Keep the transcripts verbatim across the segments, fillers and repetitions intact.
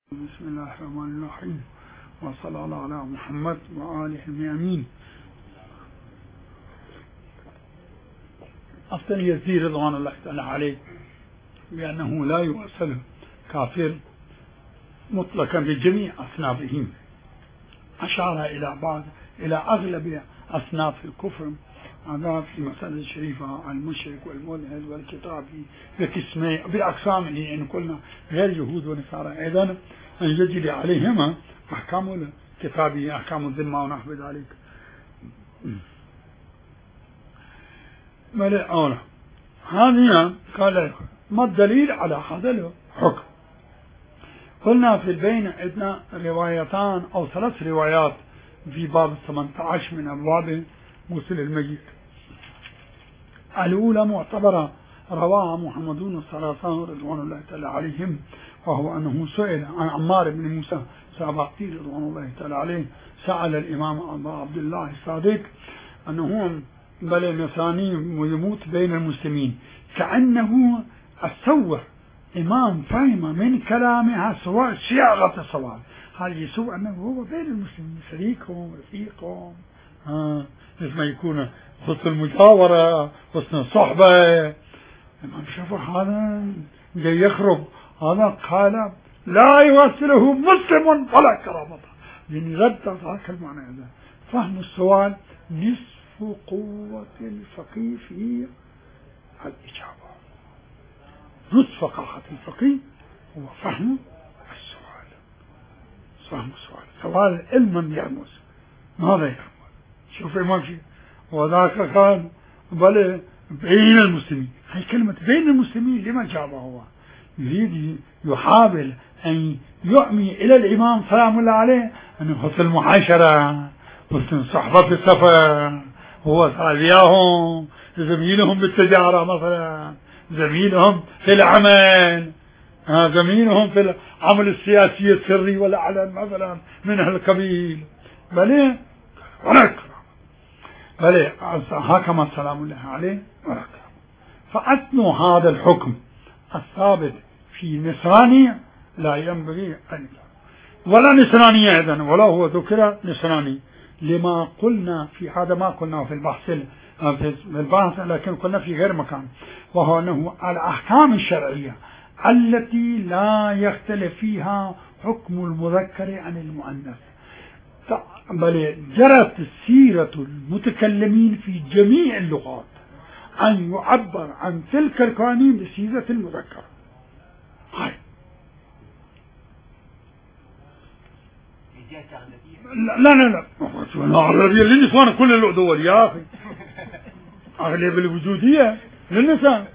بسم الله الرحمن الرحيم، وصلى الله على محمد وآله الميامين. أصلا يزيد رضوان الله تعالى عليه بأنه لا يوصل كافر مطلقا بجميع أصنافهم، أشار إلى بعض إلى أغلب أصناف الكفر هذا في مسألة الشريفة المشرك والملحد والكتابي بقسمي بأقسامه إن قلنا غير يهود ونصارى أيضا أن يجري عليهما أحكام الكتابية أحكام الذمة ونحو ذلك. ملئ أولا هذه قال ما الدليل على هذا الحكم؟ قلنا في البين عندنا روايتان أو ثلاث روايات في باب ثمانية عشر من أبواب غسل الميت. الأولى معتبرة رواها محمد بن الصرافان رضوان الله تعالى عليهم، وهو أنه سئل عن عمار بن موسى سابقتي رضوان الله تعالى عليه، سأل الإمام أبا عبد الله الصادق أنه بل نصراني يموت بين المسلمين، كأنه الصور إمام فهم من كلامها سواء صياغة السؤال، هل يسوء أنه هو بين المسلمين شريكهم رفيقهم، آه مثل ما يكون حسن المجاورة حسن الصحبة. الإمام شافوا هذا جاي يخرب، هذا قال لا يوصله مسلم ولا كرامته، يعني رد ذاك المعنى هذا. فهم السؤال نصف قوة الفقيه في الإجابة، نصف فقاهة الفقيه هو فهم السؤال، فهم السؤال. سؤال علما يرمز ماذا يرمز؟ شوف الإمام شيء وذاك قال بل بين المسلمين، هي كلمة بين المسلمين لما جابها هو؟ يريد يحاول أن يعمي إلى الإمام سلام الله عليه أن حسن المعاشرة حسن الصحبة في السفر، هو صاحبيهم زميلهم بالتجارة مثلا، زميلهم في العمل، زميلهم في العمل السياسي السري والأعلن مثلا من أهل القبيل، بل ولك بل هكما سلام الله عليه ولك. فأثنوا هذا الحكم الثابت في نصرانية لا ينبغي أن ولا نصرانية إذن ولا هو ذكر نصراني، لما قلنا في هذا ما قلنا في البحث في البحث لكن قلنا في غير مكان، وهو أنه الأحكام الشرعية التي لا يختلف فيها حكم المذكر عن المؤنث، بل جرت سيرة المتكلمين في جميع اللغات أن يعبر عن تلك القوانين بصيغة المذكر. هاي لا لا لا الأغلبية للنسوان كل الدول يا أخي، أغلبية الوجودية للنساء.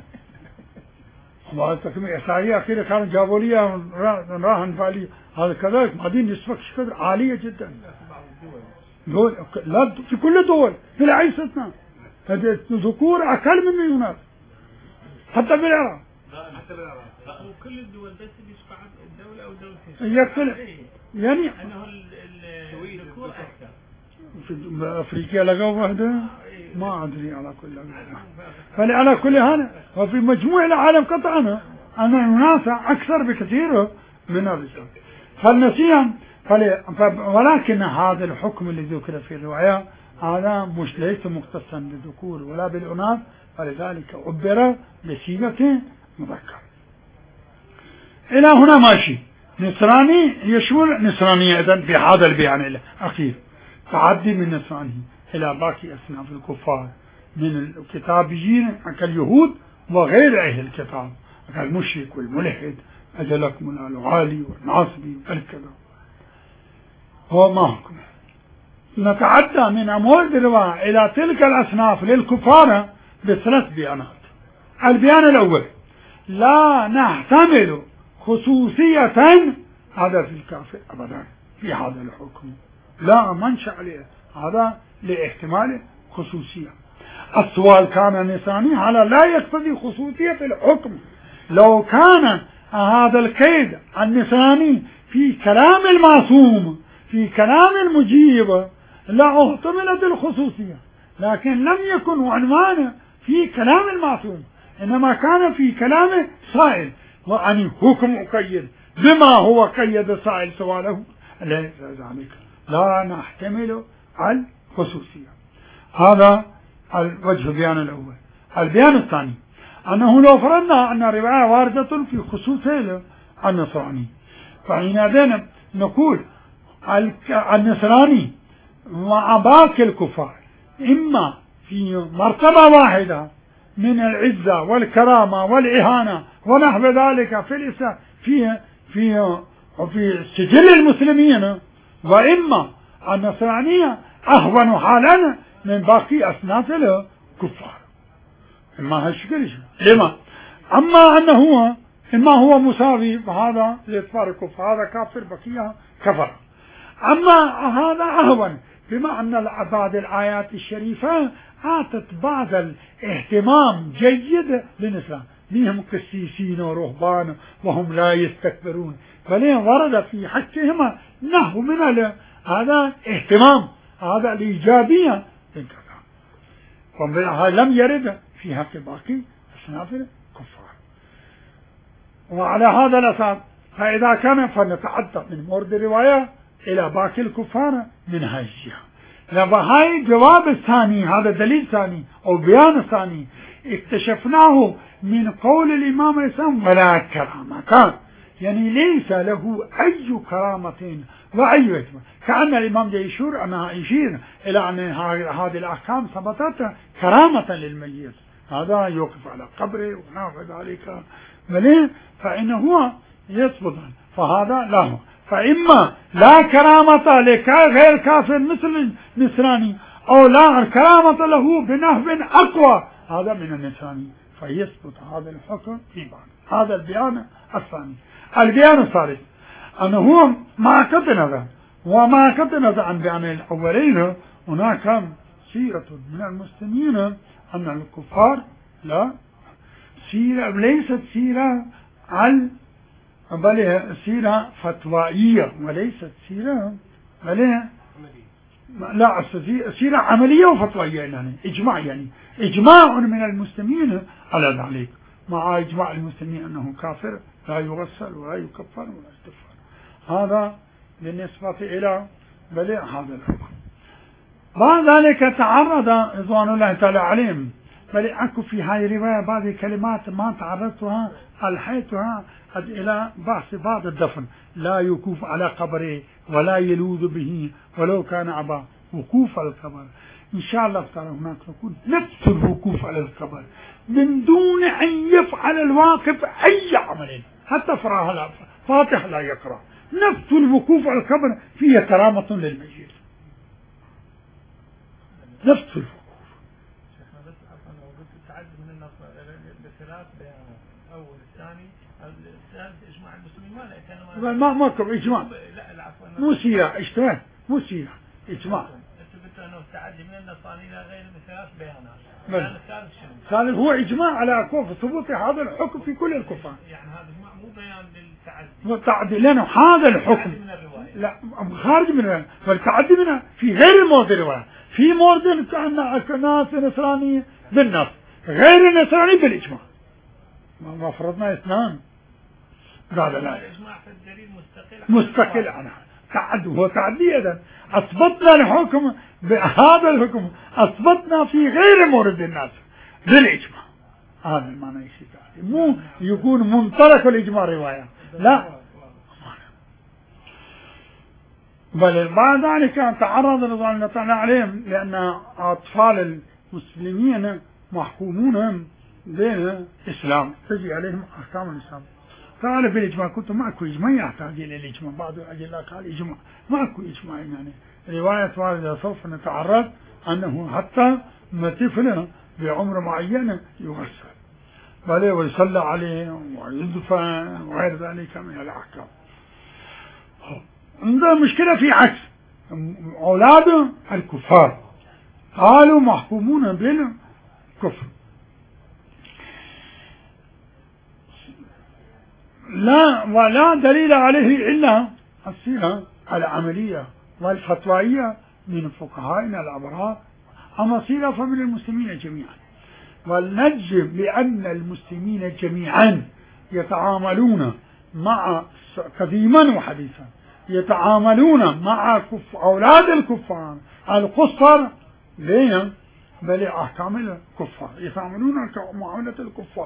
بعد تكمية إحصائية أخيرا كانوا جابوا لي راهن فعلي هذا كذلك، بعدين نسبة قدر عالية جدا دول لا في كل الدول بلا أي استثناء، ذكور أقل من مليونات حتى بالعراق، حتى بالعراق وكل الدول بس بيشفع الدولة أو دولتين يختلف، يعني أنه الذكور أكثر. في أفريقيا لقوا واحدة ما أدري على كل فلعلى كل هذا وفي مجموع العالم قطعا أن الناس أكثر بكثير من الرجال. فالنسيان ولكن هذا الحكم الذي ذكر في الرواية هذا مش ليس مختصا بالذكور ولا بالأناث، فلذلك عبر بصيغة مذكر. إلى هنا ماشي. نصراني يشمل نصرانية إذن بهذا البيان الأخير، تعدي من نصراني إلى باقي أصناف الكفار من الكتابيين كاليهود وغير أهل الكتاب كالمشرك والملحد أجلكم العالي والناصبي والكذا. هو ما حكم؟ نتعدى من أمور الرواية إلى تلك الأصناف للكفار بثلاث بيانات. البيان الأول لا نحتمل خصوصية هذا في الكافر أبدا في هذا الحكم، لا منشأ عليه هذا لاحتمال خصوصية. السؤال كان نصراني هذا لا يقتضي خصوصية الحكم، لو كان هذا الكيد النصراني في كلام المعصوم في كلام المجيب لا احتملت الخصوصية، لكن لم يكن عنوانه في كلام المعصوم، إنما كان في كلام سائل وعن حكم مقيد بما هو قيد سائل سؤاله ليس ذلك، لا نحتمل الخصوصية. هذا الوجه البيان الأول. البيان الثاني أنه لو فرضنا أن الرواية واردة في خصوص النصراني، فحينئذ نقول النصراني مع باقي الكفار إما في مرتبة واحدة من العزة والكرامة والإهانة ونحو ذلك في الإسلام في في في سجل المسلمين، وإما النصرانية أهون حالا من باقي أصناف الكفار. إما هالشكل. لما؟ أما أنه إما هو مساوي فهذا لإطفال الكفار، هذا كافر بقية كفر. أما هذا أهون بما أن بعض الآيات الشريفة أعطت بعض الاهتمام جيد للإسلام، منهم قسيسين ورهبان وهم لا يستكبرون، بل ورد في حقهما نحو من هذا اهتمام، هذا الإيجابية لم يرد في حق باقي أصناف الكفار. وعلى هذا الأساس فإذا كان فنتعدى من مورد الرواية إلى باقي الكفار من هذه الجهة. هاي الجواب الثاني، هذا دليل ثاني أو بيان ثاني اكتشفناه من قول الإمام الإسلام ولا كرامة، كان يعني ليس له أي كرامة وأي إثم، كأن الإمام يشير أنها يشير إلى أن هذه الأحكام ثبتت كرامة للميت، هذا يوقف على قبره ونحو ذلك، بل فإنه يثبت، فهذا لا. فإما لا كرامة لغير كافر مثل النصراني، أو لا كرامة له بنحو أقوى، هذا من النصراني، فيثبت هذا الحكم في بعض. هذا البيان الثاني. البيان الثالث أنه ما قد نظر وما قد نظر عن بيان الأولين، هناك سيرة من المسلمين أن الكفار لا سيرة ليست سيرة على بل سيرة فتوائية وليست سيرة بل لا سيرة عملية وفتوائية، يعني إجماع، يعني إجماع من المسلمين على ذلك، مع إجماع المسلمين أنه كافر لا يغسل ولا يكفر ولا يستغفر. هذا بالنسبة إلى بل هذا الحكم. بعد ذلك تعرض رضوان الله تعالى عليهم، بل أكو في هذه الرواية بعض الكلمات ما تعرضتها ألحيتها إلى بحث بعض الدفن، لا يكوف على قبره ولا يلوذ به ولو كان أبا، وقوف على القبر إن شاء الله تعالى هناك نكون نفس الوقوف على القبر من دون أن يفعل الواقف أي عمل، حتى فراها فاتح لا يقرأ، نفس الوقوف على القبر فيه كرامة للميت، نفس الوقوف. أول الثاني الثالث إجماع المسلمين ولا كان ما ما كم إجماع مو سيرة اجتماع مو سيرة إجماع. أثبت أنه التعدي من النصارى إلى غير بثلاث بيانات. الثالث شنو؟ ثالث هو إجماع على كوف ثبوت هذا الحكم في كل الكفار. يعني هذا مو بيان للتعدي. والتعدي لأنه هذا الحكم من الرواية. لا خارج من الرواية، والتعدي منها في غير مورد الرواية، في مورد كأن ناس نصراني بالنص، غير النصراني بالإجماع. ما فرضنا اثنان. لا لا لا الإجماع في الدليل مستقل مستقل عنها. تعد هو تعدي إذن أثبتنا الحكم بهذا الحكم، أثبتنا في غير مورد الناس بالإجماع. هذا المعنى يشتغل، مو يكون منطلق الإجماع رواية، لا. بل بعد ذلك تعرض رضوان الله تعالى عليهم لأن أطفال المسلمين محكومون بين الإسلام، تجي عليهم أحكام الإسلام. قال في الإجماع كنت معكم إجماع يحتاج إلى الإجماع، بعض الأجلاء قال إجماع معكم إجماع، يعني رواية واردة سوف نتعرض أنه حتى طفل بعمر معين يغسل بل ويصلى عليه ويدفن وغير ذلك من الأحكام. عنده مشكلة في عكس أولاد الكفار، قالوا محكومون بالكفر، لا ولا دليل عليه إلا السيرة العملية والفتوائية من فقهائنا الأبرار، أما السيرة فمن المسلمين جميعا. ولنجزم بأن المسلمين جميعا يتعاملون مع قديما وحديثا يتعاملون مع كف أولاد الكفار القصر لين بل أحكام الكفار يتعاملون معاملة الكفار،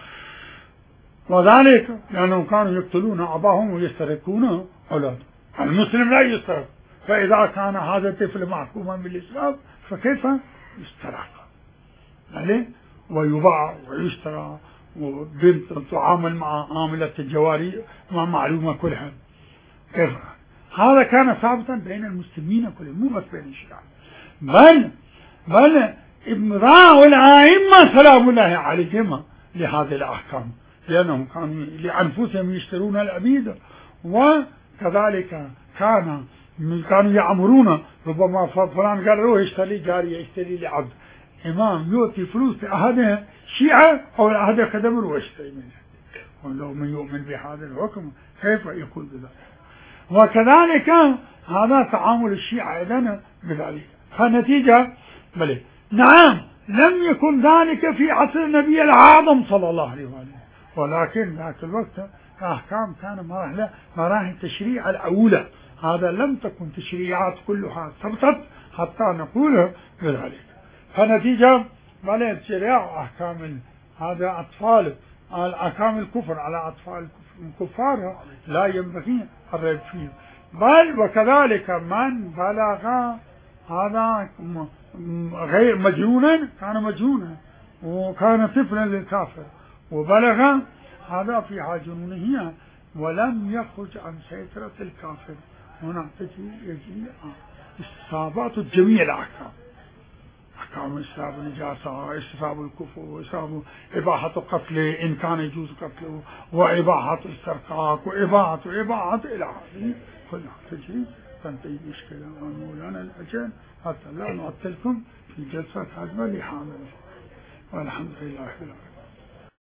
وذلك لأنهم كانوا يقتلون أباهم ويسترقون أولادهم. المسلم لا يسترق، فإذا كان هذا الطفل محكوما بالإسلام فكيف يسترق عليه ويباع ويشترى، وبنت تعامل مع عاملة الجواري مع معلومة كلها. كيف هذا كان ثابتا بين المسلمين كلهم مو بس بين الشيعة، بل بل إمضاء الأئمة سلام الله عليهم لهذه الأحكام، لأنهم كانوا لأنفسهم يشترون العبيد، وكذلك كان كانوا يأمرون ربما فلان قال روح اشتري جارية اشتري لي عبد، إمام يؤتي فلوس لأحد شيعة أو لأحد خدم روح اشتري منه، ولو من يؤمن بهذا الحكم كيف يقول بذلك؟ وكذلك هذا تعامل الشيعة أيضا بذلك. فالنتيجة بلى نعم لم يكن ذلك في عصر النبي الأعظم صلى الله عليه وآله، ولكن ذاك الوقت أحكام كان مراحل مراحل التشريع الأولى، هذا لم تكن تشريعات كلها ثبتت حتى نقول بذلك. فنتيجة بلى تشريع أحكام هذا أطفال أحكام الكفر على أطفال الكفار لا ينبغي الريب فيه، بل وكذلك من بلغ هذا غير مجنونا كان مجنونا وكان طفلا للكافر وبلغ هذا في جنونه ولم يخرج عن سيطرة الكافر، هنا تجي يجي استصابات جميع الأحكام، أحكام إسلام النجاسة، إسلام الكفر، إسلام إباحة قتله إن كان يجوز قتله، وإباحة الاسترقاق، وإباحة وإباحة إلى آخره، كلها تجري تنتهي مشكلة مولانا الأجل حتى لا نعطلكم في جلسة هجمة لحامل، والحمد لله رب العالمين.